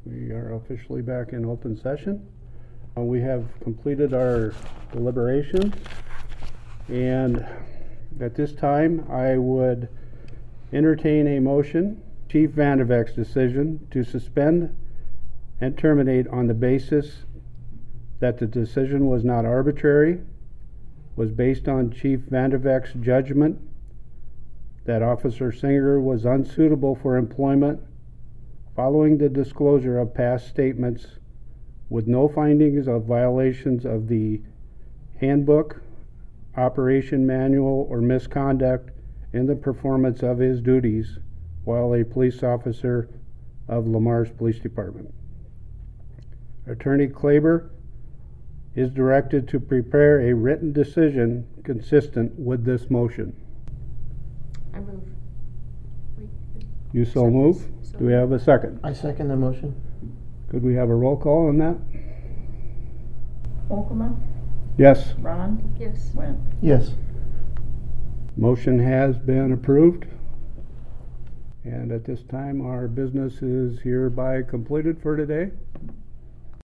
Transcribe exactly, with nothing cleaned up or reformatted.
We are officially back in open session. Uh, we have completed our deliberations, and at this time I would entertain a motion, Chief Vanderveck's decision to suspend and terminate on the basis that the decision was not arbitrary, was based on Chief Vanderveck's judgment that Officer Singer was unsuitable for employment following the disclosure of past statements, with no findings of violations of the handbook, operation manual, or misconduct in the performance of his duties while a police officer of Lamar's Police Department. Attorney Klaber is directed to prepare a written decision consistent with this motion. I move. You so move? Do we have a second? I second the motion. Could we have a roll call on that? Okema? Yes. Ron? Yes. Went. Yes. Motion has been approved. And at this time, our business is hereby completed for today.